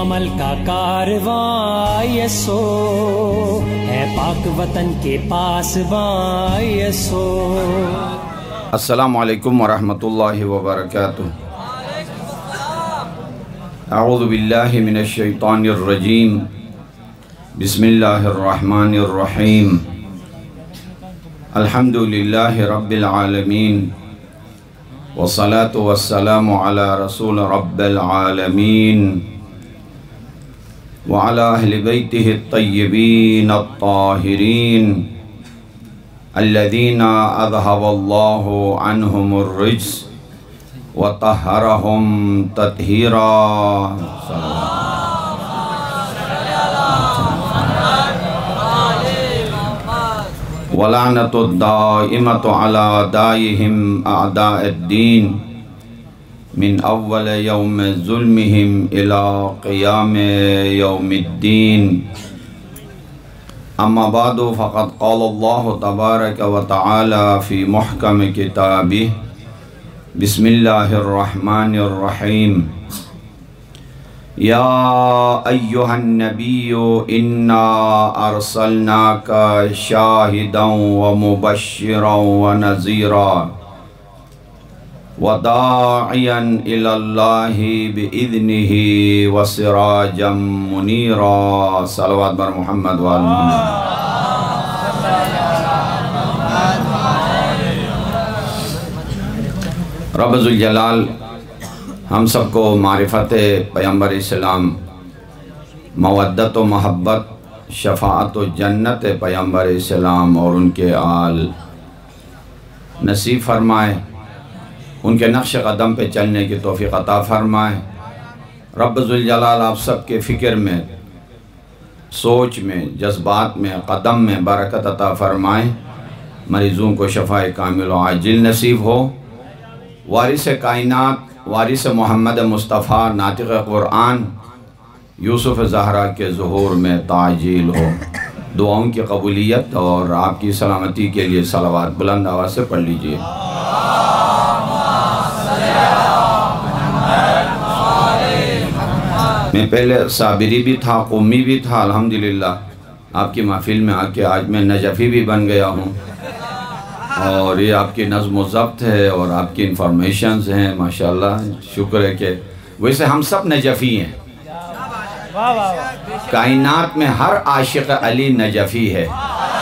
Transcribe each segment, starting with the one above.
عمل کا کارواں یسو ہے پاک وطن کے پاسباں یسو۔ السلام علیکم ورحمۃ اللہ وبرکاتہ۔ اعوذ باللہ من الشیطان الرجیم، بسم اللہ الرحمن الرحیم، الحمد للہ رب العالمین، والصلاة والسلام علی رسول رب العالمین وعلی اہل بیتہ الطیبین الطاہرین الذین اذہب اللہ عنہم الرجس وطہرہم تطہیرا۔ وَلَعْنَةُ الدَّائِمَةُ عَلَىٰ دَائِهِمْ أَعْدَاءِ الدِّينِ مِنْ أَوَّلِ يَوْمِ ظُلْمِهِمْ إِلَىٰ قِيَامِ يَوْمِ الدِّينِ۔ أما بعد فقد قال الله تبارك وتعالى في محكم كتابه بسم الله الرحمن الرحيم، یا ایہا النبی انا ارسلناک شاہدا ومبشرا ونذیرا وداعیا الی اللہ باذنہ وسراجا منیرا۔ صلوات بر محمد وآل محمد۔ رب ذوالجلال ہم سب کو معرفت پیغمبر اسلام، مودت و محبت، شفاعت و جنت پیغمبر اسلام اور ان کے آل نصیب فرمائے، ان کے نقش قدم پہ چلنے کی توفیق عطا فرمائے۔ رب ذوالجلال آپ سب کے فکر میں، سوچ میں، جذبات میں، قدم میں برکت عطا فرمائے۔ مریضوں کو شفاء کامل و عاجل نصیب ہو۔ وارث کائنات، وارث محمد مصطفیٰ، ناطق قرآن یوسف زہرا کے ظہور میں تعجیل ہو۔ دعاؤں کی قبولیت اور آپ کی سلامتی کے لیے صلوات بلند آواز سے پڑھ لیجئے۔ میں پہلے صابری بھی تھا، قومی بھی تھا، الحمدللہ آپ کی محفل میں آ کے آج میں نجفی بھی بن گیا ہوں، اور یہ آپ کی نظم و ضبط ہے اور آپ کی انفارمیشنز ہیں، ماشاءاللہ شکر ہے کہ ویسے ہم سب نجفی ہیں۔ کائنات میں ہر عاشق علی نجفی ہے۔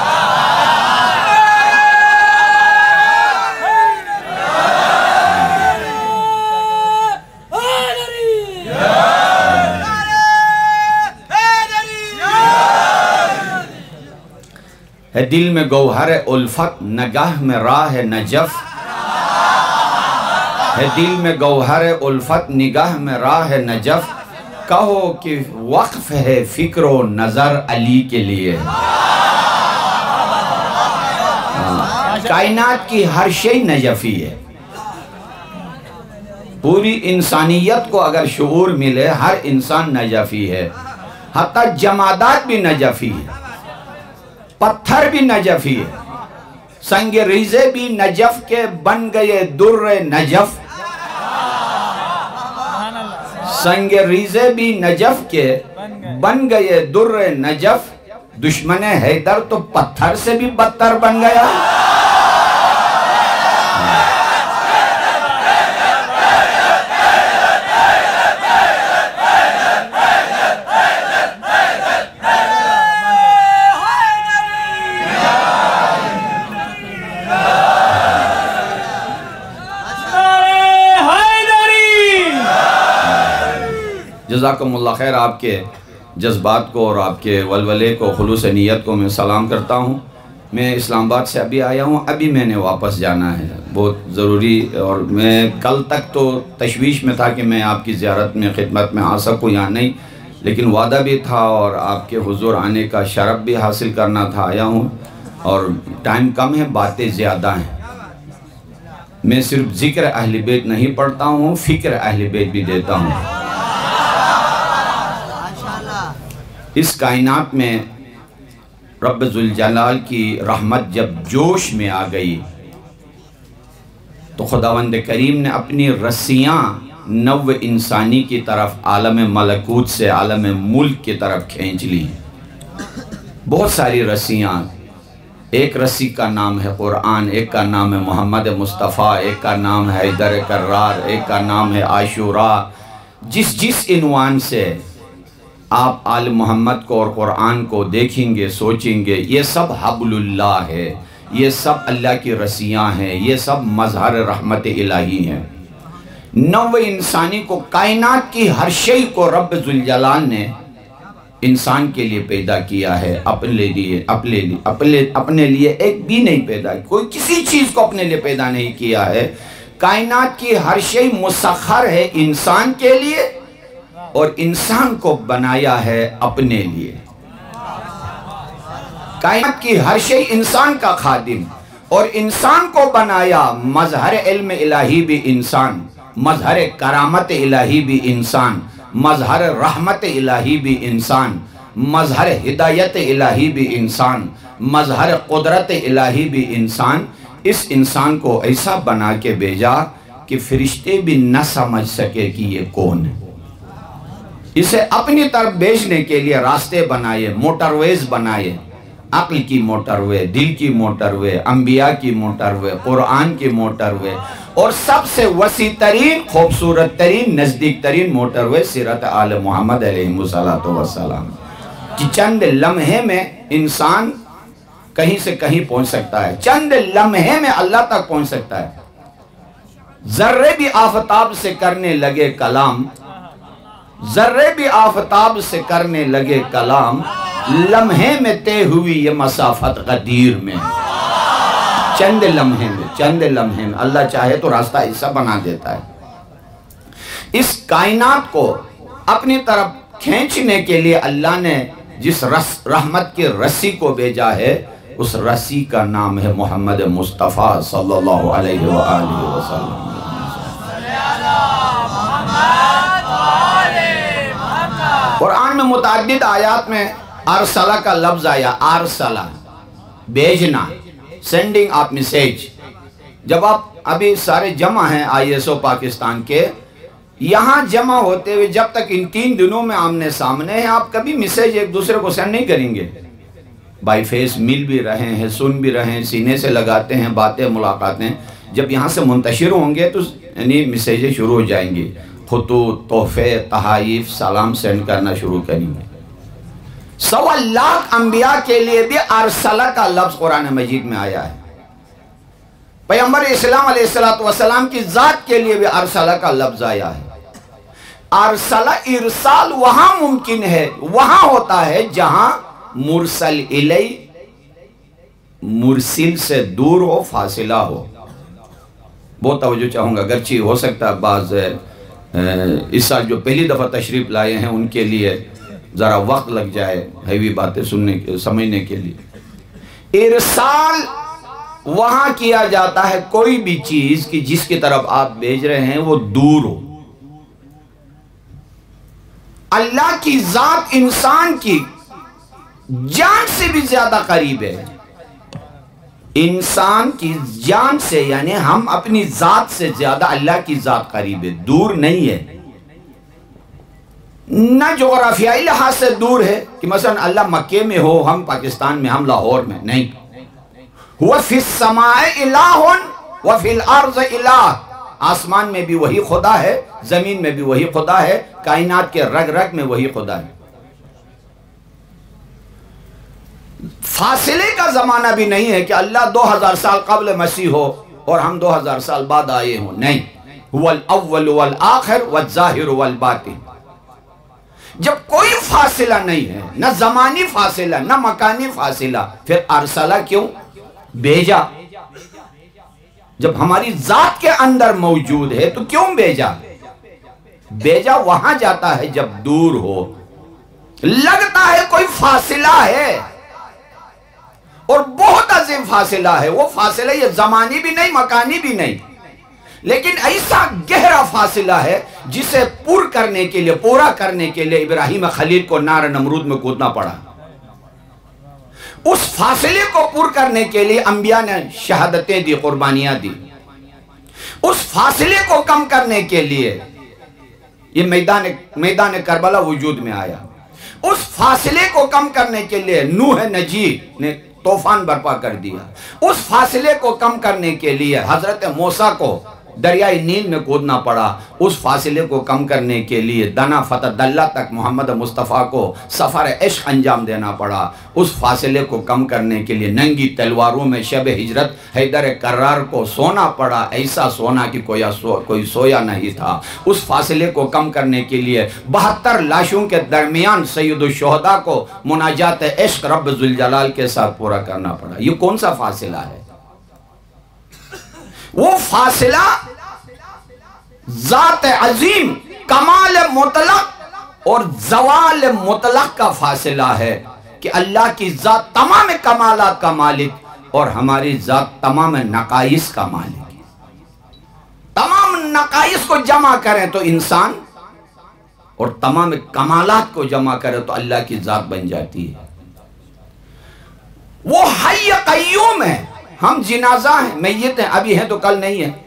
ہے دل میں گوہر الفت، نگاہ میں راہ نجف۔ ہے دل میں گوہر الفت، نگاہ میں راہ نجف۔ کہو کہ وقف ہے فکر و نظر علی کے لیے۔ کائنات کی ہر شئی نجفی ہے۔ پوری انسانیت کو اگر شعور ملے، ہر انسان نجفی ہے، حتیٰ جمادات بھی نجفی ہے، پتھر بھی نجفی ہے، سنگ ریزے بھی نجف کے بن گئے در نجف۔ سنگ ریزے بھی نجف کے بن گئے در نجف۔ دشمن حیدر تو پتھر سے بھی بدتر بن گیا۔ جزاکم اللہ خیر۔ آپ کے جذبات کو اور آپ کے ولولے کو، خلوص نیت کو میں سلام کرتا ہوں۔ میں اسلام آباد سے ابھی آیا ہوں، ابھی میں نے واپس جانا ہے، بہت ضروری، اور میں کل تک تو تشویش میں تھا کہ میں آپ کی زیارت میں خدمت میں آ سکوں یا نہیں، لیکن وعدہ بھی تھا اور آپ کے حضور آنے کا شرف بھی حاصل کرنا تھا، آیا ہوں۔ اور ٹائم کم ہے، باتیں زیادہ ہیں۔ میں صرف ذکر اہل بیت نہیں پڑھتا ہوں، فکر اہل بیت بھی دیتا ہوں۔ اس کائنات میں رب ذوالجلال کی رحمت جب جوش میں آ گئی تو خداوند کریم نے اپنی رسیاں نو انسانی کی طرف عالم ملکوت سے عالم ملک کی طرف کھینچ لی. بہت ساری رسیاں، ایک رسی کا نام ہے قرآن، ایک کا نام ہے محمد مصطفیٰ، ایک کا نام ہے حیدر کرار، ایک کا نام ہے عاشوراء. جس عنوان سے آپ آل محمد کو اور قرآن کو دیکھیں گے، سوچیں گے، یہ سب حبل اللہ ہے، یہ سب اللہ کی رسیاں ہیں، یہ سب مظہر رحمت الہی ہیں. نو انسانی کو، کائنات کی ہر شے کو رب ذوالجلال نے انسان کے لیے پیدا کیا ہے، اپنے لیے ایک بھی نہیں پیدا، کوئی کسی چیز کو اپنے لیے پیدا نہیں کیا ہے. کائنات کی ہر شے مسخر ہے انسان کے لیے، اور انسان کو بنایا ہے اپنے لیے. کائنات کی ہر شے انسان کا خادم، اور انسان کو بنایا مظہر علم الہی بھی انسان، مظہر کرامت الہی بھی انسان، مظہر رحمت الہی بھی انسان، مظہر ہدایت الہی بھی انسان، مظہر قدرت الہی بھی انسان. اس انسان کو ایسا بنا کے بھیجا کہ فرشتے بھی نہ سمجھ سکے کہ یہ کون ہے. اسے اپنی طرف بھیجنے کے لیے راستے بنائے، موٹر ویز بنائے، عقل کی موٹر وے، دل کی موٹر وے، انبیاء کی موٹر وے، قرآن کی موٹر وے، اور سب سے وسیع ترین، خوبصورت ترین، نزدیک ترین موٹر وے سیرت آل محمد علیہ السلام. کہ چند لمحے میں انسان کہیں سے کہیں پہنچ سکتا ہے، چند لمحے میں اللہ تک پہنچ سکتا ہے. ذرے بھی آفتاب سے کرنے لگے کلام، ذرے بھی آفتاب سے کرنے لگے کلام، لمحے میں طے ہوئی یہ مسافت غدیر میں. چند لمحے میں اللہ چاہے تو راستہ ایسا بنا دیتا ہے. اس کائنات کو اپنی طرف کھینچنے کے لیے اللہ نے جس رحمت کی رسی کو بھیجا ہے، اس رسی کا نام ہے محمد مصطفیٰ صلی اللہ علیہ وآلہ وسلم. قرآن میں متعدد آیات میں ارسلہ کا لفظ آیا. ارسلہ بھیجنا، سینڈنگ آف میسیج. جب آپ ابھی سارے جمع ہیں ISO پاکستان کے، یہاں جمع ہوتے ہوئے جب تک ان 3 دنوں میں آمنے سامنے ہیں، آپ کبھی میسیج ایک دوسرے کو سینڈ نہیں کریں گے. بائی فیس مل بھی رہے ہیں، سن بھی رہے ہیں، سینے سے لگاتے ہیں، باتیں ملاقاتیں. جب یہاں سے منتشر ہوں گے تو یعنی میسیجیں شروع ہو جائیں گی، خطوط، تحفے، تحائف، سلام سینڈ کرنا شروع کریں گے. 1.25 لاکھ انبیاء کے لیے بھی ارسلہ کا لفظ قرآن مجید میں آیا ہے. پیغمبر اسلام علیہ السلام کی ذات کے لیے بھی ارسلہ کا لفظ آیا ہے. ارسلہ، ارسال وہاں ممکن ہے، وہاں ہوتا ہے جہاں مرسل الی، مرسل سے دور ہو، فاصلہ ہو. بہت توجہ چاہوں گا، اگرچہ ہو سکتا ہے بعض اس سال جو پہلی دفعہ تشریف لائے ہیں ان کے لیے ذرا وقت لگ جائے ہیوی باتیں سمجھنے کے لیے. ارسال وہاں کیا جاتا ہے کوئی بھی چیز کہ جس کی طرف آپ بھیج رہے ہیں وہ دور ہو. اللہ کی ذات انسان کی جان سے بھی زیادہ قریب ہے. انسان کی جان سے، یعنی ہم اپنی ذات سے زیادہ اللہ کی ذات قریب ہے، دور نہیں ہے. نہ جغرافیائی لحاظ سے دور ہے کہ مثلا اللہ مکے میں ہو، ہم پاکستان میں، ہم لاہور میں، نہیں. هو فی السماء الہ وفی الارض الہ. آسمان میں بھی وہی خدا ہے، زمین میں بھی وہی خدا ہے، کائنات کے رگ رگ میں وہی خدا ہے. فاصلے کا زمانہ بھی نہیں ہے کہ اللہ 2000 سال قبل مسیح ہو اور ہم 2000 سال بعد آئے ہوں، نہیں. هو الاول والآخر والظاہر والباطن. جب کوئی فاصلہ نہیں ہے، نہ زمانی فاصلہ نہ مکانی فاصلہ، پھر ارسلہ کیوں؟ بھیجا. جب ہماری ذات کے اندر موجود ہے تو کیوں بھیجا؟ بھیجا وہاں جاتا ہے جب دور ہو، لگتا ہے کوئی فاصلہ ہے اور بہت عظیم فاصلہ ہے. وہ فاصلہ یہ زمانی بھی نہیں، مکانی بھی نہیں، لیکن ایسا گہرا فاصلہ ہے جسے پورا کرنے کے لیے ابراہیم خلیل کو نار نمرود میں کودنا پڑا. اس فاصلے کو پور کرنے کے لیے انبیاء نے شہادتیں دی، قربانیاں دی. اس فاصلے کو کم کرنے کے لیے یہ میدان کربلا وجود میں آیا۔ اس فاصلے کو کم کرنے کے لیے نوح نجی نے طوفان برپا کر دیا۔ اس فاصلے کو کم کرنے کے لیے حضرت موسیٰ کو دریائے نیل میں کودنا پڑا۔ اس فاصلے کو کم کرنے کے لیے دنا فتح اللہ تک محمد مصطفیٰ کو سفر عشق انجام دینا پڑا۔ اس فاصلے کو کم کرنے کے لیے ننگی تلواروں میں شب ہجرت حیدر کرار کو سونا پڑا، ایسا سونا کہ کوئی سویا نہیں تھا۔ اس فاصلے کو کم کرنے کے لیے 72 لاشوں کے درمیان سید الشہداء کو مناجات عشق رب ذوالجلال کے ساتھ پورا کرنا پڑا۔ یہ کون سا فاصلہ ہے؟ وہ فاصلہ ذات عظیم، کمال مطلق اور زوال مطلق کا فاصلہ ہے کہ اللہ کی ذات تمام کمالات کا مالک اور ہماری ذات تمام نقائص کا مالک ہے۔ تمام نقائص کو جمع کریں تو انسان، اور تمام کمالات کو جمع کریں تو اللہ کی ذات بن جاتی ہے۔ وہ حی قیوم ہے، ہم جنازہ ہیں، میت ہیں، ابھی ہیں تو کل نہیں ہے۔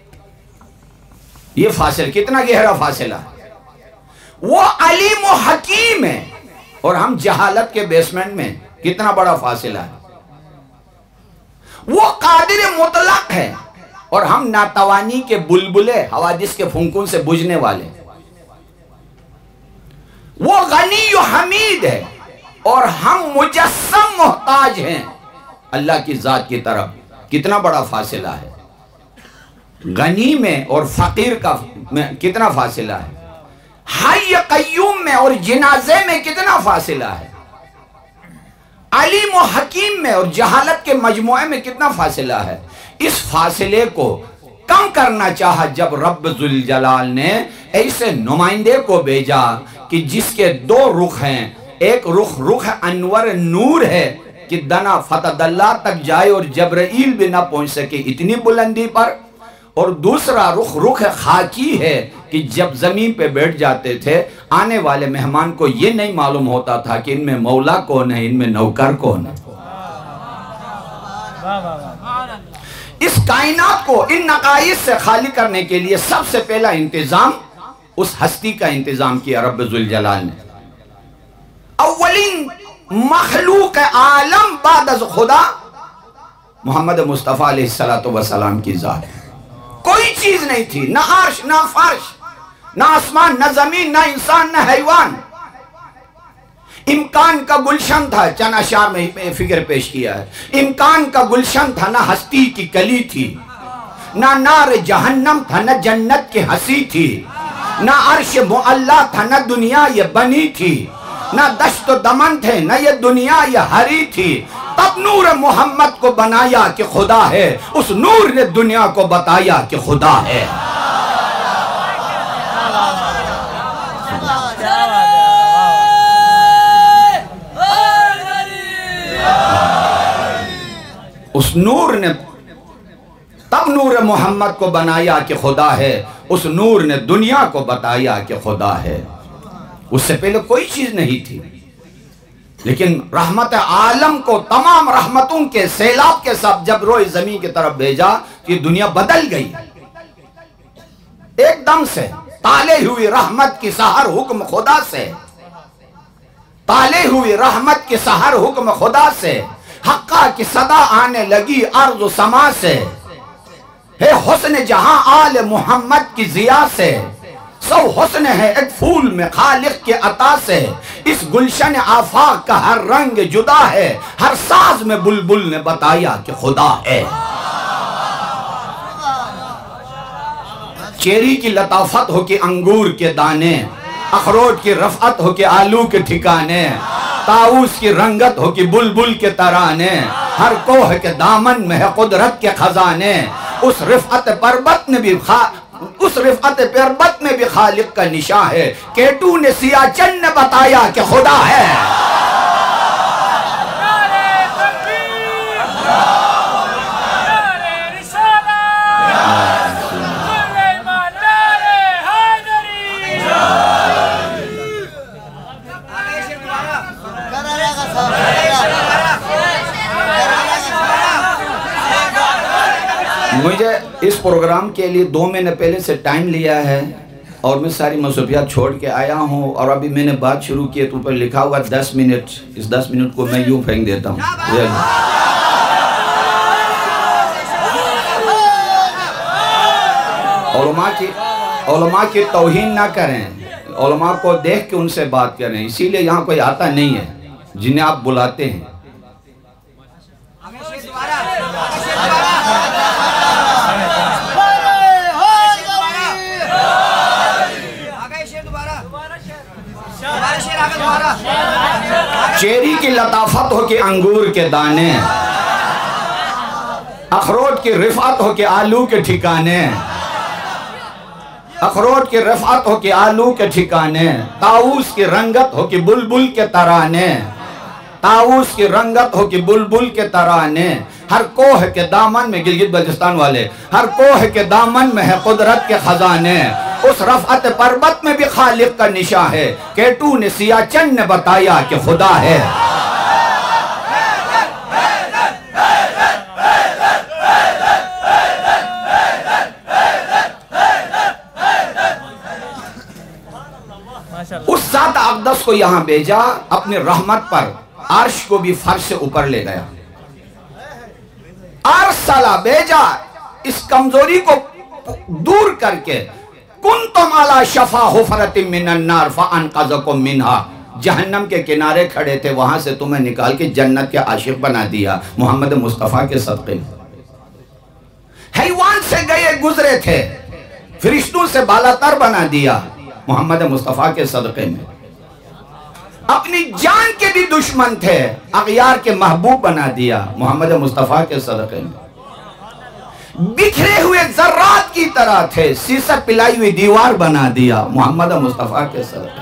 یہ فاصلہ کتنا گہرا فاصلہ ہے۔ وہ علیم و حکیم ہے اور ہم جہالت کے بیسمنٹ میں، کتنا بڑا فاصلہ ہے۔ وہ قادر مطلق ہے اور ہم ناتوانی کے بلبلے، حوادث کے پھنکوں سے بجھنے والے۔ وہ غنی و حمید ہے اور ہم مجسم محتاج ہیں اللہ کی ذات کی طرف۔ کتنا بڑا فاصلہ ہے۔ غنی میں اور فقیر کا کتنا فاصلہ ہے۔ حی قیوم میں اور جنازے میں کتنا فاصلہ ہے۔ علیم و حکیم میں اور جہالت کے مجموعے میں کتنا فاصلہ ہے۔ اس فاصلے کو کم کرنا چاہا جب رب ذوالجلال نے ایسے نمائندے کو بھیجا کہ جس کے 2 رخ ہیں۔ ایک رخ انور نور ہے کہ دنا فتح اللہ تک جائے اور جبرائیل بھی نہ پہنچ سکے اتنی بلندی پر، اور دوسرا رخ خاکی ہے کہ جب زمین پہ بیٹھ جاتے تھے آنے والے مہمان کو یہ نہیں معلوم ہوتا تھا کہ ان میں مولا کون ہے، ان میں نوکر کون ہے۔ اس کائنات کو ان نقائص سے خالی کرنے کے لیے سب سے پہلا انتظام اس ہستی کا انتظام کیا رب ذوالجلال نے۔ اولین مخلوق عالم بعد از خدا محمد مصطفیٰ علیہ السلام کی ذات ہے۔ کوئی چیز نہیں تھی، نہ عرش، نہ فرش، نہ آسمان، نہ زمین، نہ انسان، نہ حیوان۔ امکان کا گلشن تھا، چند اشعار میں فکر پیش کیا ہے۔ امکان کا گلشن تھا، نہ ہستی کی کلی تھی، نہ نار جہنم تھا، نہ جنت کی ہنسی تھی، نہ عرش معلا تھا، نہ دنیا یہ بنی تھی، نہ دشت و دمن تھے، نہ یہ دنیا یہ ہری تھی۔ تب نور محمد کو بنایا کہ خدا ہے، اس نور نے دنیا کو بتایا کہ خدا ہے۔ اس نور نے تب نور محمد کو بنایا کہ خدا ہے، اس نور نے دنیا کو بتایا کہ خدا ہے۔ اس سے پہلے کوئی چیز نہیں تھی، لیکن رحمت عالم کو تمام رحمتوں کے سیلاب کے ساتھ جب روئے زمین کی طرف بھیجا کہ دنیا بدل گئی ایک دم سے۔ تالے ہوئی رحمت کی سحر حکم خدا سے، تالے ہوئی رحمت کی سحر حکم خدا سے، حقہ کی صدا آنے لگی ارض و سما سے، ہے حسن جہاں آل محمد کی ضیاء سے، سو حسن ہے ایک پھول میں خالق کے عطا سے، اس گلشن آفاق کا ہر رنگ جدا ہے، ہر ساز میں بلبل نے بتایا کہ خدا ہے۔ چیری کی لطافت ہو کہ انگور کے دانے، اخروٹ کی رفعت ہو کہ آلو کے ٹھکانے، طاؤس کی رنگت ہو کہ بلبل کے ترانے، ہر کوہ کے دامن میں ہے قدرت کے خزانے، اس رفعت پربت میں بھی خالق کا نشان ہے، کیٹو نے سیاہ چن نے بتایا کہ خدا ہے۔ مجھے اس پروگرام کے لیے 2 مہینے پہلے سے ٹائم لیا ہے اور میں ساری مصروفیات چھوڑ کے آیا ہوں اور ابھی میں نے بات شروع کی تو اوپر لکھا ہوا 10 منٹ، اس 10 منٹ کو میں یوں پھینک دیتا ہوں. علماء کی توہین نہ کریں، علماء کو دیکھ کے ان سے بات کریں. اسی لیے یہاں کوئی آتا نہیں ہے جنہیں آپ بلاتے ہیں. چیری کی لطافت ہو کہ انگور کے دانے، اخروٹ کی رفعت ہو کہ آلو کے ٹھکانے، اخروٹ کی رفعت ہو کہ آلو کے ٹھکانے، طاؤس کی رنگت ہو کہ بلبل کے ترانے، طاؤس کی رنگت ہو کہ بلبل کے ترانے. ہر کوہ کے دامن میں، گلگت بلتستان والے، ہر کوہ کے دامن میں ہے قدرت کے خزانے. اس رفعت پربت میں بھی خالق کا نشاں ہے، کیٹو نے سیاچن نے بتایا کہ خدا ہے. اس ذات اقدس کو یہاں بھیجا، اپنی رحمت پر عرش کو بھی فرش سے اوپر لے گیا. ارسلہ بھیجا اس کمزوری کو دور کر کے. کنتم علی شفا حفرۃ من النار فانقذکم منہا. جہنم کے کنارے کھڑے تھے، وہاں سے تمہیں نکال کے جنت کے عاشق بنا دیا محمد مصطفیٰ کے صدقے. حیوان سے گئے گزرے تھے، فرشتوں سے بالاتر بنا دیا محمد مصطفیٰ کے صدقے میں. اپنی جان کے بھی دشمن تھے، اغیار کے محبوب بنا دیا محمد مصطفیٰ کے صدقے میں. بکھرے ہوئے ذرات کی طرح تھے، سیسہ پلائی ہوئی دیوار بنا دیا محمد مصطفیٰ کے صدقے.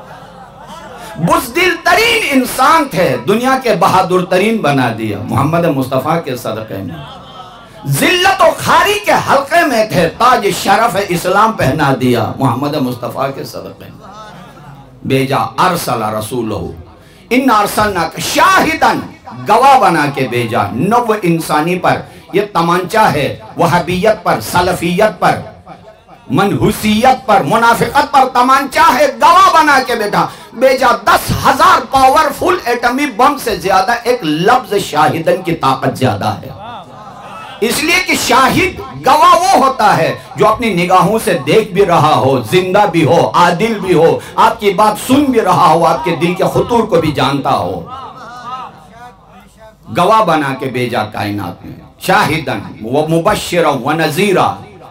بزدل ترین انسان تھے، دنیا کے بہادر ترین بنا دیا محمد مصطفیٰ کے صدقے میں. ذلت و خاری کے حلقے میں تھے، تاج شرف اسلام پہنا دیا محمد مصطفیٰ کے صدقے میں. بھیجا ارسل رسولہ ان ارسلنا شاہدن، گواہ بنا کے بھیجا نو انسانی پر. یہ تمانچہ ہے وہابیت پر، سلفیت پر، منحوسیت پر، منافقت پر تمانچہ ہے، گواہ بنا کے بھیجا 10,000 پاورفل ایٹمی بم سے زیادہ. ایک لفظ شاہدن کی طاقت زیادہ ہے، اس لیے کہ شاہد گواہ وہ ہوتا ہے جو اپنی نگاہوں سے دیکھ بھی رہا ہو، زندہ بھی ہو، عادل بھی ہو، آپ کی بات سن بھی رہا ہو، آپ کے دل کے خطور کو بھی جانتا ہو. گواہ بنا کے بھیجا کائنات میں، شاہدن و مبشرا و نذیرا.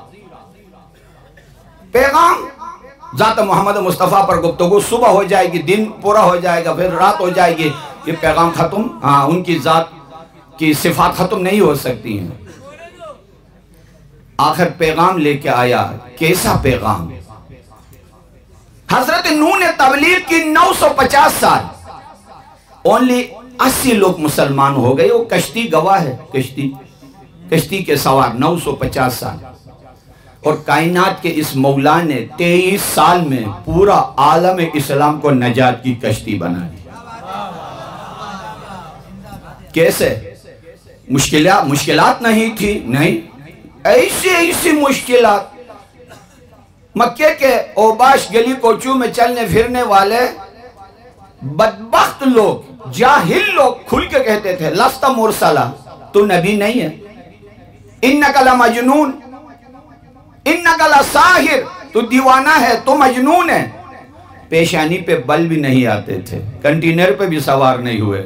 پیغام ذات محمد مصطفیٰ پر گفتگو، صبح ہو جائے گی، دن پورا ہو جائے گا، پھر رات ہو جائے گی، یہ پیغام ختم. ان کی ذات کی صفات ختم نہیں ہو سکتی ہیں. آخر پیغام لے کے آیا. کیسا پیغام؟ حضرت نوح نے تبلیغ کی 950 سال، اونلی 80 لوگ مسلمان ہو گئے. وہ کشتی گواہ ہے، کشتی کے سوار 950 سال. اور کائنات کے اس مولا نے 23 سال میں پورا عالم اسلام کو نجات کی کشتی بنا دی. کیسے؟ مشکلات نہیں تھی، نہیں، ایسی مشکلات. مکے کے اوباش گلی کوچوں میں چلنے پھرنے والے بدبخت لوگ، جاہل لوگ کھل کے کہتے تھے لست مرسلہ، تو نبی نہیں ہے. انکا لمجنون، انکا لساحر، تو دیوانہ ہے، تو مجنون ہے. پیشانی پہ بل بھی نہیں آتے تھے، کنٹینر پہ بھی سوار نہیں ہوئے.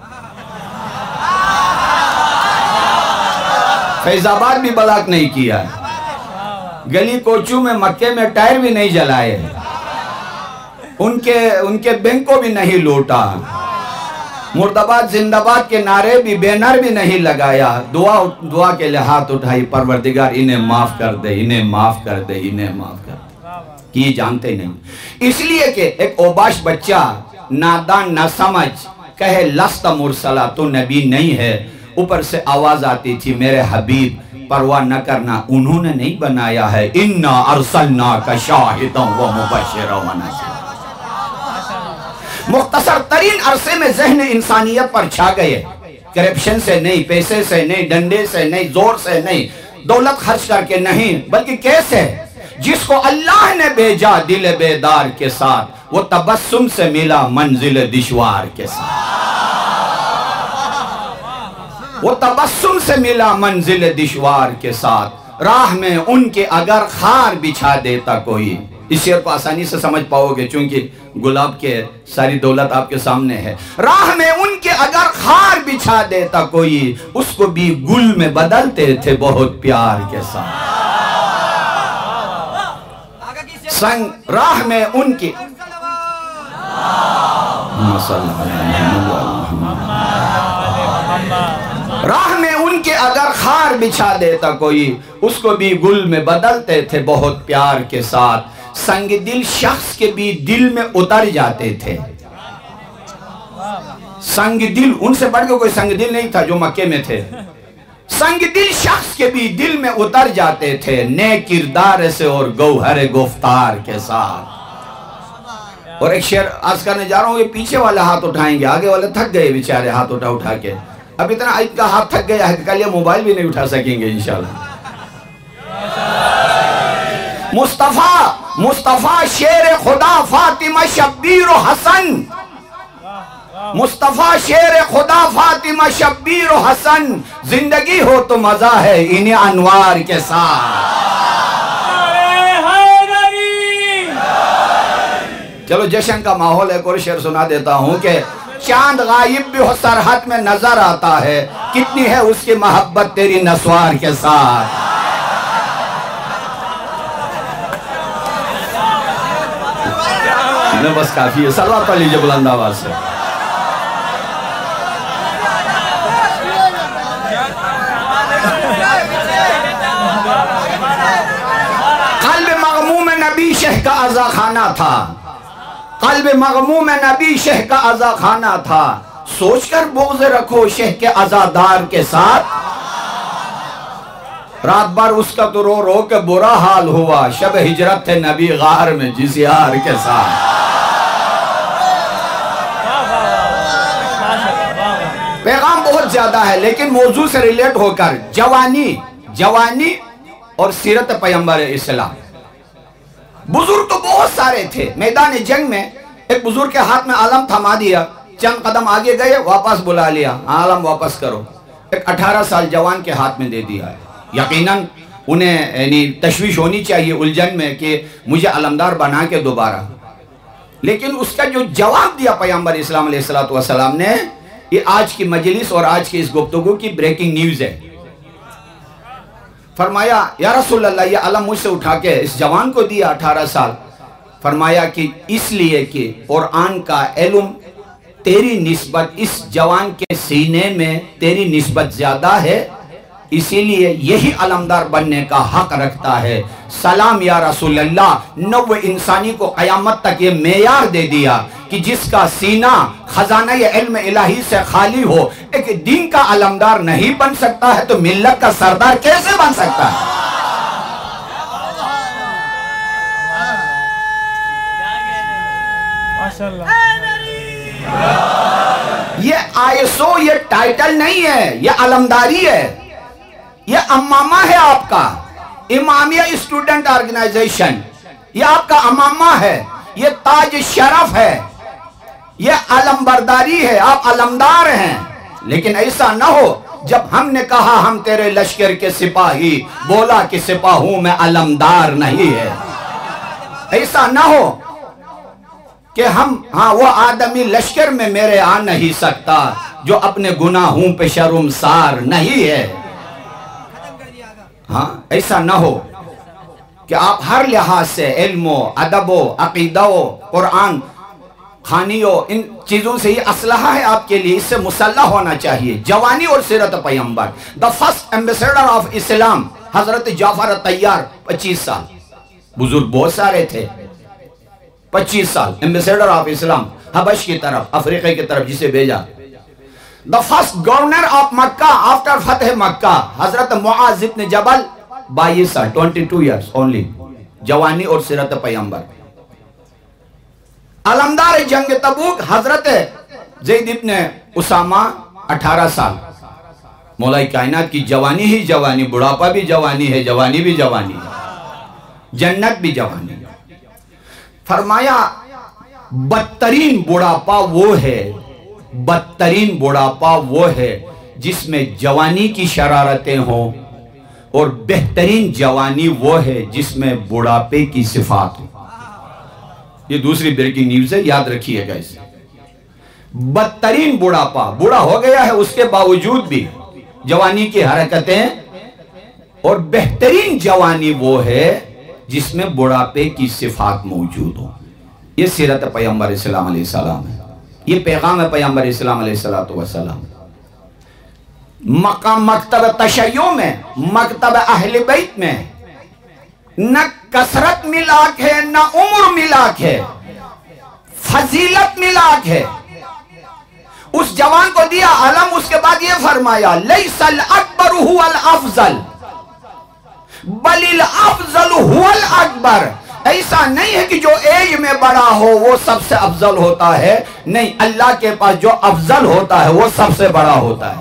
فیض آباد بھی بلاک نہیں کیا، گلی کوچوں میں مکے میں ٹائر بھی نہیں جلائے، ان کے بینک کو بھی نہیں لوٹا، مرد آباد زندہ باد کے نعرے بھی، بینر بھی نہیں لگایا. دعا کے لیے ہاتھ اٹھائی، پروردگار انہیں معاف کر دے، انہیں معاف کر دے، انہیں معاف کر دے. یہ جانتے نہیں، اس لیے کہ ایک اوباش بچہ نادان نہ سمجھ کہے لست مرسلہ، تو نبی نہیں ہے. اوپر سے آواز آتی تھی میرے حبیب پرواہ نہ کرنا، انہوں نے نہیں بنایا ہے. اِنَّا أَرْسَلْنَاكَ شَاهِدًا وَمُبَشِّرًا وَنَذِيرًا. مختصر ترین عرصے میں ذہن انسانیت پر چھا گئے. کرپشن سے نہیں، پیسے سے نہیں، ڈنڈے سے نہیں، زور سے نہیں، دولت خرچ کر کے نہیں، بلکہ کیسے جس کو اللہ نے بھیجا دل بیدار کے ساتھ، وہ تبسم سے ملا منزل دشوار کے ساتھ، وہ تبسم سے ملا منزل دشوار کے ساتھ، راہ میں ان کے اگر خار بچھا دیتا کوئی۔ اس شعر کو آسانی سے سمجھ پاؤ گے چونکہ گلاب کے ساری دولت آپ کے سامنے ہے۔ راہ میں ان کے اگر خار بچھا دیتا کوئی، اس کو بھی گل میں بدلتے تھے بہت پیار کے ساتھ۔ سنگ راہ میں ان کی راہ میں ان کے اگر خار بچھا دیتا کوئی، اس کو بھی گل میں بدلتے تھے بہت پیار کے ساتھ۔ سنگ دل شخص کے بھی دل میں اتر جاتے تھے۔ سنگ دل، ان سے بڑھ کے کوئی سنگ دل نہیں تھا جو مکے میں تھے۔ سنگ دل شخص کے بھی دل میں اتر جاتے تھے، نیک کردار سے اور گوہر گفتار کے ساتھ۔ اور ایک شعر عرض کرنے جا رہا ہوں، یہ پیچھے والے ہاتھ اٹھائیں گے، آگے والے تھک گئے بیچارے ہاتھ اٹھا کے۔ اب اتنا عید کا ہاتھ تھک گیا ہے کہ کل یہ موبائل بھی نہیں اٹھا سکیں گے انشاءاللہ۔ مصطفیٰ شیر خدا فاطمہ شبیر و حسن، مصطفیٰ شیر خدا فاطمہ شبیر و حسن، زندگی ہو تو مزہ ہے انہیں انوار کے ساتھ۔ چلو جشن کا ماحول ایک اور شعر سنا دیتا ہوں کہ چاند غائب بھی ہو سرحد میں نظر آتا ہے، کتنی ہے اس کی محبت تیری نسوار کے ساتھ۔ بس کافی ہے، صلوات پڑھ لیجئے بلند آواز سے۔ قلب مغموم نبی شہ کا عزا خانہ تھا، قلب مغموم نبی شہ کا عزا خانہ تھا، سوچ کر بغض رکھو شہ کے عزادار کے ساتھ۔ رات بھر اس کا تو رو رو کے برا حال ہوا، شب ہجرت تھے نبی غار میں جس یار کے ساتھ۔ پیغام بہت زیادہ ہے لیکن موضوع سے ریلیٹ ہو کر جوانی اور سیرت پیغمبر اسلام۔ بزرگ تو بہت سارے تھے، میدان جنگ میں ایک بزرگ کے ہاتھ میں عالم تھما دیا، چند قدم آگے گئے واپس بلا لیا، عالم واپس کرو۔ ایک 18 سال جوان کے ہاتھ میں دے دیا ہے۔ یقیناً انہیں یعنی تشویش ہونی چاہیے الجھن میں کہ مجھے علمدار بنا کے دوبارہ، لیکن اس کا جو جواب دیا پیغمبر اسلام علیہ السلام نے، یہ آج کی مجلس اور آج کی اس گفتگو کی بریکنگ نیوز ہے۔ فرمایا یا رسول اللہ یہ علم مجھ سے اٹھا کے اس جوان کو دیا 18 سال۔ فرمایا کہ اس لیے کہ قرآن کا علم تیری نسبت اس جوان کے سینے میں تیری نسبت زیادہ ہے، اسی لیے یہی علمدار بننے کا حق رکھتا ہے۔ سلام یا رسول اللہ، نوع انسانی کو قیامت تک یہ معیار دے دیا کہ جس کا سینہ خزانہ علم الہی سے خالی ہو، ایک دین کا علمدار نہیں بن سکتا ہے تو ملت کا سردار کیسے بن سکتا ہے؟ یہ آئیسو یہ ٹائٹل نہیں ہے، یہ علمداری ہے، یہ امامہ ہے آپ کا، امامیہ اسٹوڈنٹ آرگنائزیشن، یہ آپ کا امامہ ہے، یہ تاج شرف ہے، یہ علم برداری ہے، آپ علمدار ہیں۔ لیکن ایسا نہ ہو جب ہم نے کہا ہم تیرے لشکر کے سپاہی، بولا کہ سپاہوں میں علمدار نہیں ہے۔ ایسا نہ ہو کہ وہ آدمی لشکر میں میرے آ نہیں سکتا جو اپنے گناہوں پہ شرمسار نہیں ہے۔ ایسا نہ ہو کہ آپ ہر لحاظ سے علم و ادب و عقیدہ و قرآن خوانی و ان چیزوں سے یہ اسلحہ ہے آپ کے لیے، اس سے مسلح ہونا چاہیے۔ جوانی اور سیرت پیغمبر، the first ambassador of اسلام حضرت جعفر الطیار 25 سال، بزرگ بہت سارے تھے، 25 سال ambassador of اسلام حبش کی طرف، افریقہ کی طرف جسے بھیجا۔ the first governor of Mecca after فتح مکہ حضرت معاذ بن جبل 22 سال 22 years only، جوانی اور سیرت پیغمبر۔ علمدار جنگ تبوک حضرت زید بن اسامہ 18 سال، مولا کائنات کی جوانی ہی جوانی، بڑھاپا بھی جوانی ہے، جوانی بھی جوانی ہے۔ جنت بھی جوانی. فرمایا بدترین بڑھاپا وہ ہے، بدترین بڑھاپا وہ ہے جس میں جوانی کی شرارتیں ہوں، اور بہترین جوانی وہ ہے جس میں بڑھاپے کی صفات ہو. یہ دوسری بریکنگ نیوز ہے، یاد رکھیے گا اسے. بدترین بڑھاپا، بوڑھا ہو گیا ہے اس کے باوجود بھی جوانی کی حرکتیں، اور بہترین جوانی وہ ہے جس میں بڑھاپے کی صفات موجود ہوں. یہ سیرت پیغمبر اسلام علیہ السلام ہے، یہ پیغام ہے پیغمبر اسلام علیہ السلام. مقام مکتب تشیع میں، مکتب اہل بیت میں نہ کثرت ملاک ہے، نہ عمر ملاک ہے، فضیلت ملاک ہے. اس جوان کو دیا علم، اس کے بعد یہ فرمایا لیس الاکبر هو الافضل بل الافضل هو الاکبر. ایسا نہیں ہے کہ جو ایج میں بڑا ہو وہ سب سے افضل ہوتا ہے، نہیں، اللہ کے پاس جو افضل ہوتا ہے وہ سب سے بڑا ہوتا ہے.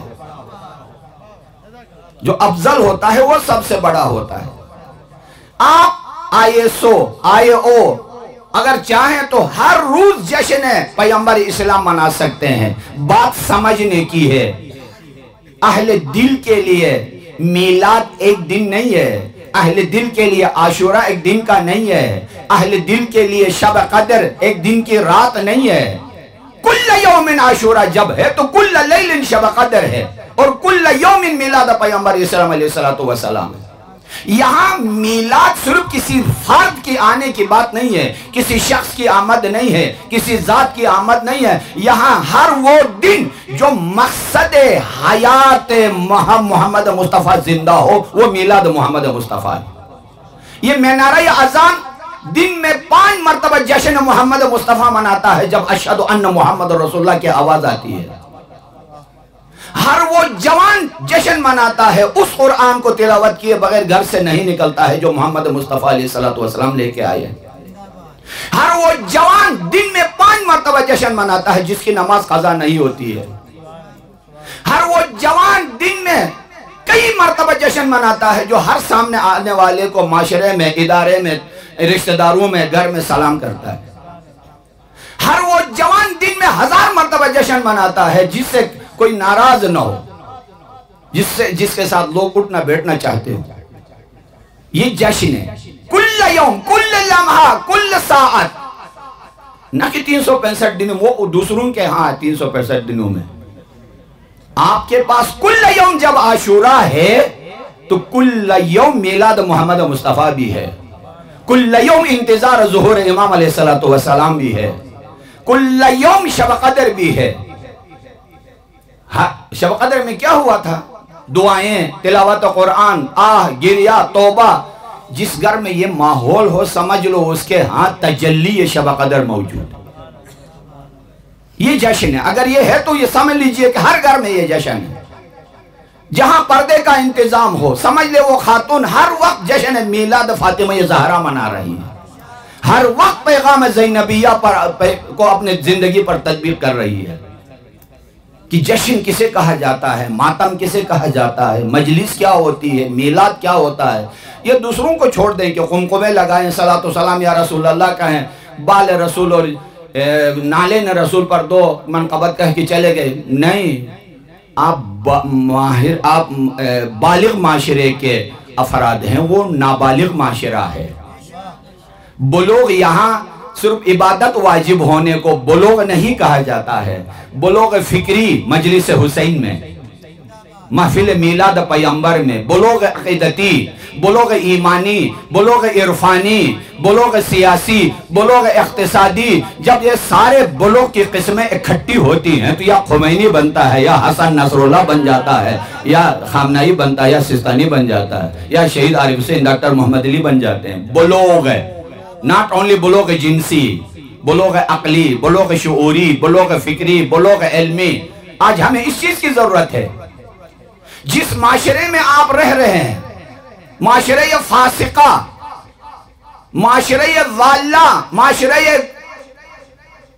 جو افضل ہوتا ہے وہ سب سے بڑا ہوتا ہے. آپ ISO IO اگر چاہیں تو ہر روز جشن پیغمبر اسلام منا سکتے ہیں. بات سمجھنے کی ہے. اہل دل کے لیے میلاد ایک دن نہیں ہے، اہل دل کے لیے عاشورہ ایک دن کا نہیں ہے، اہل دل کے لیے شب قدر ایک دن کی رات نہیں ہے. کل یوم عاشورہ جب ہے تو کل لیل شب قدر ہے، اور کل یوم میلاد پیغمبر اسلام علیہ السلام. یہاں میلاد صرف کسی فرد کی آنے کی بات نہیں ہے، کسی شخص کی آمد نہیں ہے، کسی ذات کی آمد نہیں ہے. یہاں ہر وہ دن جو مقصد حیات محمد مصطفیٰ زندہ ہو وہ میلاد محمد مصطفیٰ ہے. یہ مینارہ اذان دن میں 5 مرتبہ جشن محمد مصطفیٰ مناتا ہے جب اشہد ان محمد رسول اللہ کی آواز آتی ہے. ہر وہ جوان جشن مناتا ہے اس قرآن کو تلاوت کیے بغیر گھر سے نہیں نکلتا ہے جو محمد مصطفیٰ علیہ السلام لے کے آئے. ہر وہ جوان دن میں 5 مرتبہ جشن مناتا ہے جس کی نماز قضا نہیں ہوتی ہے. ہر وہ جوان دن میں کئی مرتبہ جشن مناتا ہے جو ہر سامنے آنے والے کو معاشرے میں، ادارے میں، رشتہ داروں میں، گھر میں سلام کرتا ہے. ہر وہ جوان دن میں 1000 مرتبہ جشن مناتا ہے جس سے کوئی ناراض نہ ہو، جس کے ساتھ لوگ اٹھنا بیٹھنا چاہتے ہو. یہ جشن ہے. کل یوم، کل لمحہ، کل ساعت، نہ کہ 365 دن وہ دوسروں کے ہاں 365 دنوں میں. آپ کے پاس کل یوم جب عاشورہ ہے تو کل یوم میلاد محمد مصطفیٰ بھی ہے، کل یوم انتظار ظہور امام علیہ السلام بھی ہے، کل یوم شب قدر بھی ہے. شب قدر میں کیا ہوا تھا؟ دعائیں، تلاوت قرآن، آہ، گریہ، توبہ. جس گھر میں یہ ماحول ہو سمجھ لو اس کے ہاں تجلی شب قدر موجود. یہ جشن ہے. اگر یہ ہے تو یہ سمجھ لیجئے کہ ہر گھر میں یہ جشن ہے. جہاں پردے کا انتظام ہو سمجھ لے وہ خاتون ہر وقت جشن میلاد فاطمہ زہرا منا رہی ہے، ہر وقت پیغام زینبیہ کو اپنے زندگی پر تطبیق کر رہی ہے. کہ جشن کسے کہا جاتا ہے، ماتم کسے کہا جاتا ہے، مجلس کیا ہوتی ہے، میلاد کیا ہوتا ہے. یہ دوسروں کو چھوڑ دیں کہ قمقمے لگائیں، صلاۃ و سلام یا رسول اللہ کہیں، بال رسول اور نالین رسول پر دو منقبت کہہ کے چلے گئے. نہیں، آپ بالغ معاشرے کے افراد ہیں، وہ نابالغ معاشرہ ہے. بلوغ یہاں صرف عبادت واجب ہونے کو بلوغ نہیں کہا جاتا ہے. بلوغ فکری مجلس حسین میں، محفل میلاد پیغمبر میں، بلوغ عقیدتی، بلوغ ایمانی، بلوغ عرفانی، بلوغ سیاسی، بلوغ اقتصادی. جب یہ سارے بلوغ کی قسمیں اکٹھی ہوتی ہیں تو یا خمینی بنتا ہے، یا حسن نصر اللہ بن جاتا ہے، یا خامنائی بنتا ہے، یا سستانی بن جاتا ہے، یا شہید عارف حسین ڈاکٹر محمد علی بن جاتے ہیں. بلوغ ہے، not only بلوغ جنسی، بلوغ عقلی، بلوغ شعوری، بلوغ فکری، بلوغ علمی. آج ہمیں اس چیز کی ضرورت ہے. جس معاشرے میں آپ رہ رہے ہیں، معاشرے فاسقہ، معاشرے ضالہ، معاشرے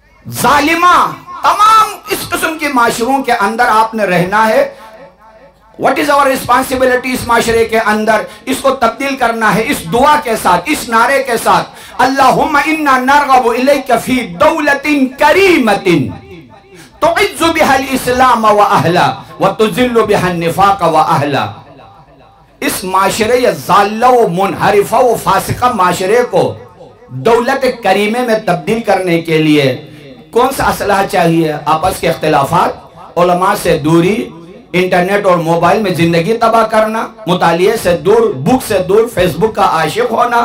ظالمہ، تمام اس قسم کے معاشروں کے اندر آپ نے رہنا ہے. What is our responsibility اس معاشرے کے اندر؟ اس کو تبدیل کرنا ہے اس دعا کے ساتھ، اس نعرے کے ساتھ، اللہم انا نرغب الیک فی دولت کریمت تعز بها الاسلام و اہلا وتذل بها النفاق و اہلا۔ اس معاشرے یا ضالہ و منحرفہ و فاسقہ معاشرے کو دولت کریمے میں تبدیل کرنے کے لیے کون سا اصلاح چاہیے؟ آپس کے اختلافات، علماء سے دوری، انٹرنیٹ اور موبائل میں زندگی تباہ کرنا، مطالعے سے دور، بک سے دور، فیس بک کا عاشق ہونا،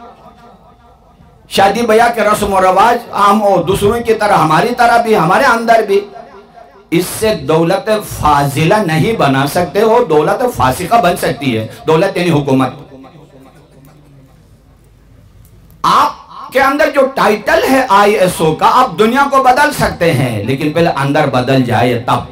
شادی بیاہ کے رسم و رواج عام ہو، دوسروں کی طرح ہماری طرح بھی، ہمارے اندر بھی۔ اس سے دولت فاضلہ نہیں بنا سکتے ہو، دولت فاسقہ بن سکتی ہے۔ دولت یعنی حکومت۔ آپ کے اندر جو ٹائٹل ہے ISO کا، آپ دنیا کو بدل سکتے ہیں، لیکن پہلے اندر بدل جائے تب۔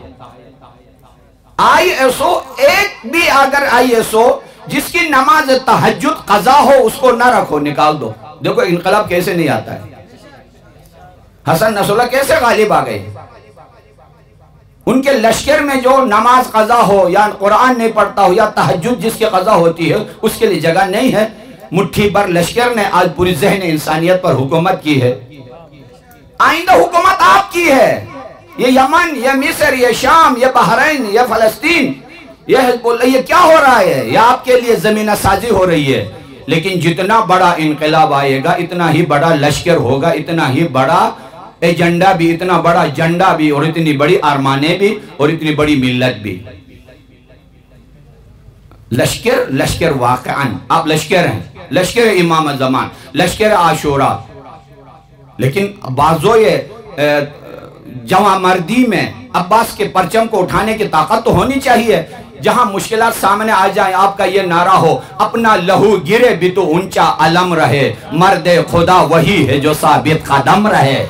ISO ایک بھی اگر ISO جس کی نماز تہجد قضا ہو اس کو نہ رکھو، نکال دو۔ دیکھو انقلاب کیسے نہیں آتا ہے، حسن نصراللہ کیسے غالب آ گئے۔ ان کے لشکر میں جو نماز قضا ہو یا قرآن نہیں پڑھتا ہو یا تہجد جس کی قضا ہوتی ہے اس کے لیے جگہ نہیں ہے۔ مٹھی بھر لشکر نے آج پوری ذہن انسانیت پر حکومت کی ہے۔ آئندہ حکومت آپ کی ہے، یہ یمن، یہ مصر، یہ شام، یہ بحرین، یہ فلسطین، یہ حزب اللہ، یہ کیا ہو رہا ہے؟ یہ آپ کے لیے زمینہ سازی ہو رہی ہے۔ لیکن جتنا بڑا انقلاب آئے گا اتنا ہی بڑا لشکر ہوگا، اتنا ہی بڑا ایجنڈا بھی، اتنا بڑا جنڈا بھی، اور اتنی بڑی ارمانیں بھی، اور اتنی بڑی ملت بھی۔ لشکر واقعاً آپ لشکر ہیں، لشکر امام زمان، لشکر عاشورہ، لیکن بازو یہ جوان مردی میں عباس کے پرچم کو اٹھانے کی طاقت تو ہونی چاہیے۔ جہاں مشکلات سامنے آ جائیں آپ کا یہ نعرہ ہو، اپنا لہو گرے بھی تو اونچا علم رہے، مرد خدا وہی ہے جو ثابت قدم رہے۔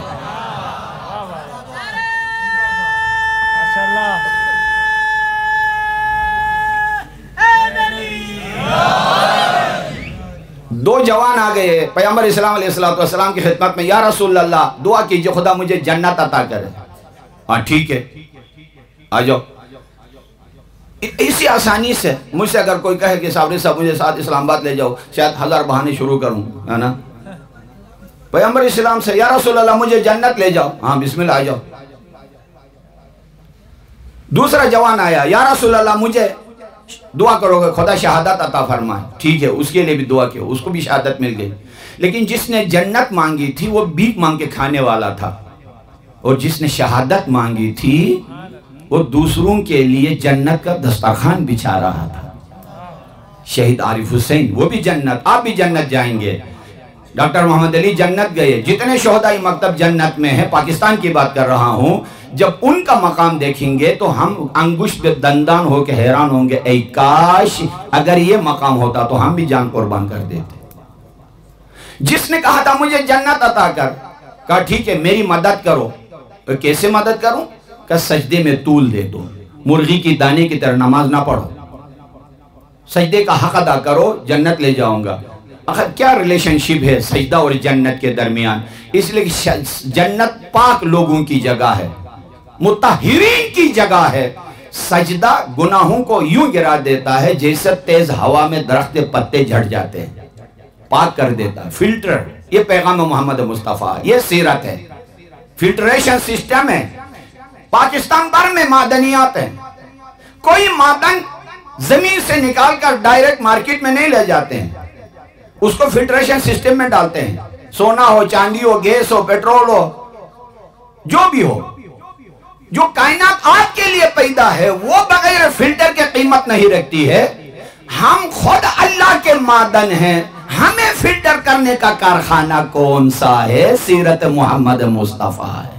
دو جوان آ گئے پیغمبر اسلام علیہ السلام کی خدمت میں، یا رسول اللہ دعا کیجئے خدا مجھے جنت عطا کرے۔ ہاں ٹھیک ہے، آ جاؤ۔ اسی آسانی سے مجھ سے اگر کوئی کہے کہ صابری صاحب مجھے ساتھ اسلام آباد لے جاؤ، شاید 1000 بہانے شروع کروں، ہے نا۔ پیغمبر اسلام سے یا رسول اللہ مجھے جنت لے جاؤ، ہاں بسم اللہ آ جاؤ۔ دوسرا جوان آیا، یا رسول اللہ مجھے دعا کرو گے خدا شہادت عطا فرمائے، ٹھیک ہے، اس کے لیے بھی دعا کیا، اس کو بھی شہادت مل گئی۔ لیکن جس نے جنت مانگی تھی وہ بھیک مانگ کے کھانے والا تھا، اور جس نے شہادت مانگی تھی وہ دوسروں کے لیے جنت کا دسترخوان بچھا رہا تھا۔ شہید عارف حسین وہ بھی جنت، آپ بھی جنت جائیں گے۔ ڈاکٹر محمد علی جنت گئے، جتنے شہدائی مکتب جنت میں ہیں، پاکستان کی بات کر رہا ہوں، جب ان کا مقام دیکھیں گے تو ہم انگشت پہ دندان ہو کے حیران ہوں گے، اے کاش اگر یہ مقام ہوتا تو ہم بھی جان قربان کر دیتے۔ جس نے کہا تھا مجھے جنت عطا کر، کہا ٹھیک ہے میری مدد کرو۔ کیسے مدد کروں؟ کہ سجدے میں طول دے دو، مرغی کی دانے کی طرح نماز نہ پڑھو، سجدے کا حق ادا کرو، جنت لے جاؤں گا۔ آخر کیا ریلیشن شپ ہے سجدہ اور جنت کے درمیان؟ اس لیے جنت پاک لوگوں کی جگہ ہے، مطہرین کی جگہ ہے۔ سجدہ گناہوں کو یوں گرا دیتا ہے جیسے تیز ہوا میں درخت پتے جھڑ جاتے ہیں، پاک کر دیتا ہے، فلٹر۔ یہ پیغام محمد مصطفیٰ، یہ سیرت ہے، فلٹریشن سسٹم ہے۔ پاکستان بھر میں معدنیات ہیں، کوئی معدن زمین سے نکال کر ڈائریکٹ مارکیٹ میں نہیں لے جاتے ہیں، اس کو فلٹریشن سسٹم میں ڈالتے ہیں۔ سونا ہو، چاندی ہو، گیس ہو، پیٹرول ہو، جو بھی ہو، جو کائنات آپ کے لیے پیدا ہے وہ بغیر فلٹر کے قیمت نہیں رکھتی ہے۔ ہم خود اللہ کے معدن ہیں، ہمیں فلٹر کرنے کا کارخانہ کون سا ہے؟ سیرت محمد مصطفیٰ ہے۔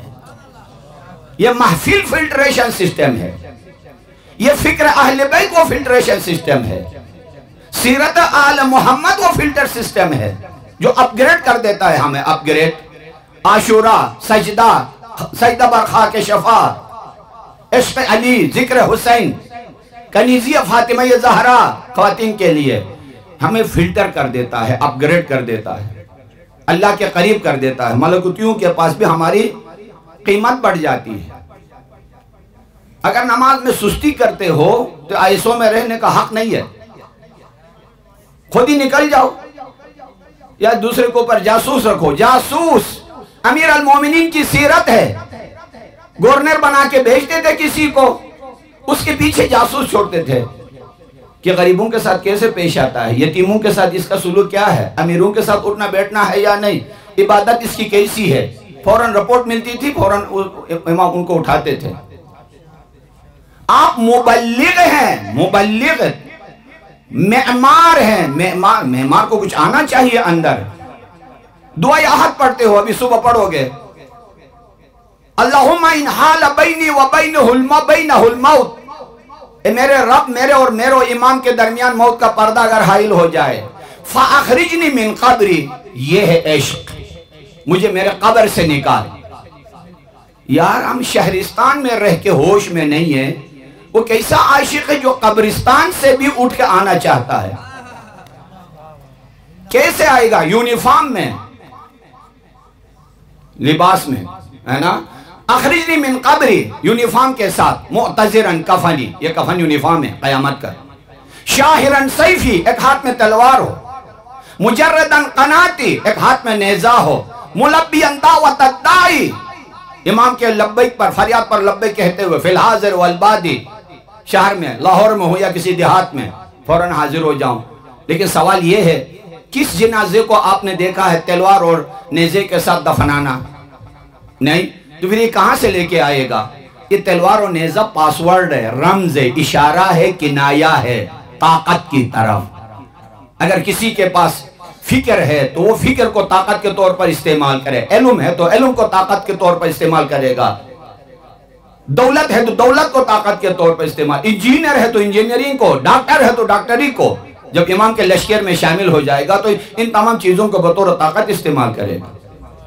یہ محفل فلٹریشن سسٹم ہے، یہ فکر اہل بیت وہ فلٹریشن سسٹم ہے، سیرت آل محمد وہ فلٹر سسٹم ہے جو اپ گریڈ کر دیتا ہے ہمیں۔ اپ گریڈ عاشورہ، سجدہ، سجدہ بر خاک شفاعت، عشق علی، ذکر حسین، کنیزیہ فاطمہ زہرا خواتین کے لیے ہمیں فلٹر کر دیتا ہے، اپ گریڈ کر دیتا ہے، اللہ کے قریب کر دیتا ہے۔ ملکوتیوں کے پاس بھی ہماری قیمت بڑھ جاتی ہے۔ اگر نماز میں سستی کرتے ہو تو آئسوں میں رہنے کا حق نہیں ہے، خود ہی نکل جاؤ یا دوسرے کو پر جاسوس رکھو۔ جاسوس امیر المومنین کی سیرت ہے، گورنر بنا کے بھیجتے تھے کسی کو، اس کے پیچھے جاسوس چھوڑتے تھے کہ غریبوں کے ساتھ کیسے پیش آتا ہے، یتیموں کے ساتھ اس کا سلوک کیا ہے، امیروں کے ساتھ اٹھنا بیٹھنا ہے یا نہیں، عبادت اس کی کیسی ہے، فوراً رپورٹ ملتی تھی، فوراً امام ان کو اٹھاتے تھے۔ آپ مبلغ ہیں، مبلغ معمار ہیں، معمار کو کچھ آنا چاہیے اندر۔ دعائے احد پڑھتے ہو، ابھی صبح پڑھو گے، اللہم ان حال بینی و بینہ الموت، اے میرے رب میرے اور میرے امام کے درمیان موت کا پردہ اگر حائل ہو جائے، فاخرجنی من قبری، یہ ہے عشق، مجھے میرے قبر سے نکال۔ یار ہم شہرستان میں رہ کے ہوش میں نہیں ہیں، وہ کیسا عاشق ہے جو قبرستان سے بھی اٹھ کے آنا چاہتا ہے؟ کیسے آئے گا؟ یونیفارم میں، لباس میں، ہے نا؟ اخرجنی من قبری، یونیفارم کے ساتھ، معتذرن کفنی، یہ کفن یونیفارم ہے قیامت کا۔ شاہرن سیفی، ایک ہاتھ میں تلوار ہو، مجردن قناتی، ایک ہاتھ میں نیزہ ہو، ملبین دعوت الدائی، امام کے لبیک پر، فریاد پر لبیک کہتے ہوئے، فی الحاضر والبادی، شہر میں، لاہور میں ہو یا کسی دیہات میں، فوراً حاضر ہو جاؤں۔ لیکن سوال یہ ہے، کس جنازے کو آپ نے دیکھا ہے تلوار اور نیزے کے ساتھ دفنانا؟ نہیں، تو پھر یہ کہاں سے لے کے آئے گا؟ یہ تلوار اور نیزہ پاسورڈ ہے، رمز ہے، اشارہ ہے، کنایہ ہے طاقت کی طرف۔ اگر کسی کے پاس فکر ہے تو وہ فکر کو طاقت کے طور پر استعمال کرے، علم ہے تو علم کو طاقت کے طور پر استعمال کرے گا، دولت ہے تو دولت کو طاقت کے طور پر استعمال، انجینئر ہے تو انجینئرنگ کو، ڈاکٹر ہے تو ڈاکٹری کو۔ جب امام کے لشکر میں شامل ہو جائے گا تو ان تمام چیزوں کو بطور طاقت استعمال کرے گا۔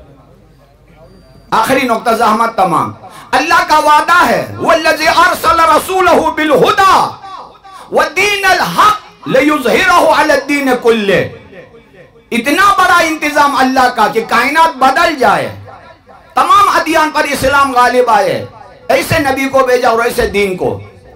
آخری نقطہ زحمت تمام، اللہ کا وعدہ ہے، وَالَّذِي أَرْسَلَ رَسُولَهُ بِالْهُدَى وَدِينَ الْحَقِّ لِيُظْهِرَهُ عَلَى الدِّينِ كُلِّهِ۔ اتنا بڑا انتظام اللہ کا کہ کائنات بدل جائے، تمام ادیان پر اسلام غالب آئے، ایسے نبی کو بھیجا اور ایسے دین کو،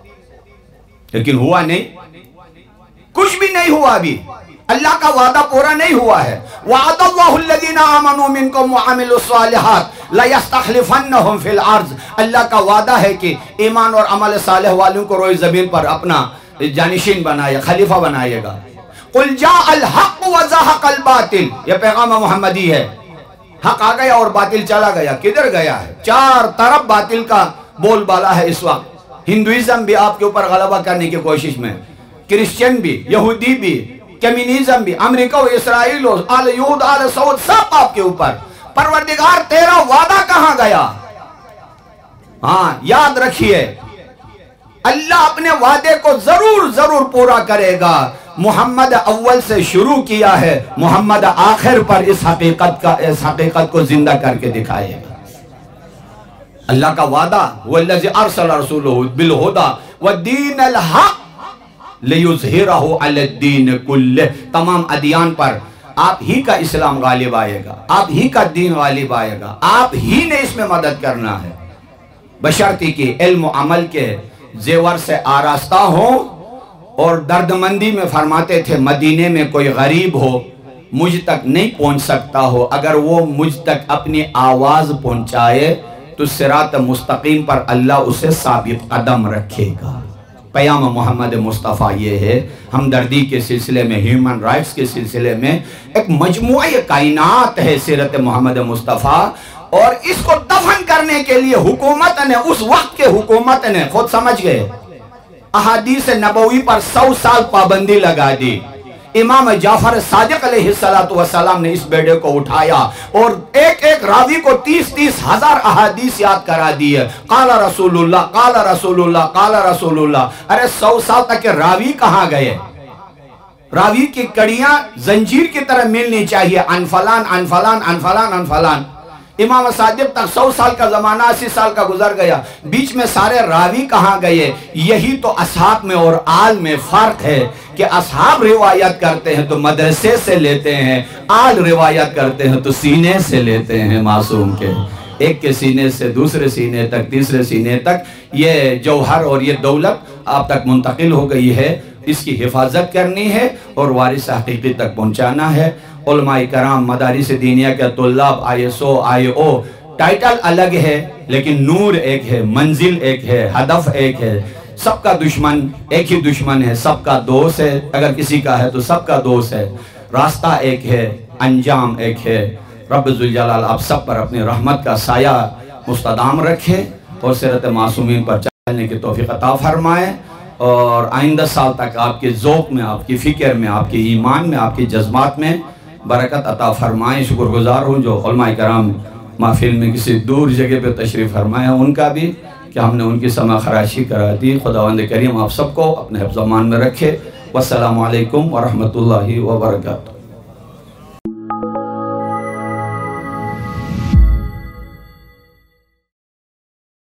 لیکن ہوا نہیں، کچھ بھی نہیں ہوا ابھی، اللہ کا وعدہ پورا نہیں ہوا ہے۔ وعد اللہ الذین آمنوا منکم وعملوا الصالحات لیستخلفنہم فی الارض، اللہ کا وعدہ ہے کہ ایمان اور عمل صالح والوں کو روئے زمین پر اپنا جانشین بنائے، خلیفہ بنائے گا۔ قل جاء الحق وزهق الباطل، یہ پیغام محمدی ہے، حق آ گیا اور باطل چلا گیا۔ کدھر گیا ہے؟ چار طرف باطل کا بول بالا ہے اس وقت۔ ہندوازم بھی آپ کے اوپر غلبہ کرنے کی کوشش میں، کرسچن بھی، یہودی بھی، کمیونزم بھی، امریکہ و اسرائیل و آل یہود آل سعود، سب آپ کے اوپر۔ پروردگار تیرا وعدہ کہاں گیا؟ ہاں یاد رکھیے، اللہ اپنے وعدے کو ضرور ضرور پورا کرے گا۔ محمد اول سے شروع کیا ہے، محمد آخر پر اس حقیقت کو زندہ کر کے دکھائے گا۔ اللہ کا وعدہ، وَالَّذِي أَرْسَلَ رَسُولَهُ بِالْهُدَى وَالدِّينِ الْحَقِّ لِيُظْهِرَهُ عَلَى الدِّينِ كُلِّهِ، تمام ادیان پر آپ ہی کا اسلام غالب آئے گا، آپ ہی کا دین غالب آئے گا، آپ ہی نے اس میں مدد کرنا ہے، بشرطی کہ علم و عمل کے زیور سے آراستہ ہوں۔ اور دردمندی میں فرماتے تھے مدینے میں کوئی غریب ہو مجھ تک نہیں پہنچ سکتا ہو، اگر وہ مجھ تک اپنی آواز پہنچائے تو صراط مستقیم پر اللہ اسے ثابت قدم رکھے گا۔ پیام محمد مصطفیٰ یہ ہے، ہمدردی کے سلسلے میں، ہیومن رائٹس کے سلسلے میں ایک مجموعہ کائنات ہے سیرت محمد مصطفیٰ، اور اس کو دفن کرنے کے لیے حکومت نے، اس وقت کے حکومت نے خود سمجھ گئے، احادیث نبوی پر 100 سال پابندی لگا دی۔ امام جعفر صادق علیہ السلام نے اس بیڑے کو اٹھایا اور ایک ایک راوی کو 30 ہزار احادیث یاد کرا دی ہے۔ قال رسول اللہ، قال رسول اللہ، قال رسول اللہ۔ ارے 100 سال تک کے راوی کہاں گئے؟ راوی کی کڑیاں زنجیر کی طرح ملنی چاہیے، عن فلان عن فلان عن فلان عن فلان۔ امام صادق تک 100 سال کا زمانہ 80 سال کا گزر گیا، بیچ میں سارے راوی کہاں گئے؟ یہی تو اصحاب میں اور آل میں فرق ہے کہ اصحاب روایت کرتے ہیں تو مدرسے سے لیتے ہیں، آل روایت کرتے ہیں تو سینے سے لیتے ہیں معصوم کے۔ ایک کے سینے سے دوسرے سینے تک، تیسرے سینے تک یہ جوہر اور یہ دولت آپ تک منتقل ہو گئی ہے. اس کی حفاظت کرنی ہے اور وارث حقیقی تک پہنچانا ہے. علماء کرام، مدارس دینیہ کے طلاب، ISO IO ٹائٹل الگ ہے لیکن نور ایک ہے، منزل ایک ہے، ہدف ایک ہے. سب کا دشمن ایک ہی دشمن ہے، سب کا دوست ہے. اگر کسی کا ہے تو سب کا دوست ہے. راستہ ایک ہے، انجام ایک ہے. رب ذوالجلال آپ سب پر اپنی رحمت کا سایہ مستدام رکھے اور سیرت معصومین پر چلنے کی توفیق عطا فرمائے، اور آئندہ سال تک آپ کے ذوق میں، آپ کی فکر میں، آپ کے ایمان میں، آپ کے جذبات میں برکت عطا فرمائے. شکر گزار ہوں جو علماء کرام محفل میں کسی دور جگہ پہ تشریف فرمائے ہیں، ان کا بھی کہ ہم نے ان کی سمع خراشی کرا دی. خداوند کریم آپ سب کو اپنے حفظ و امان میں رکھے. والسلام علیکم ورحمۃ اللہ وبرکاتہ.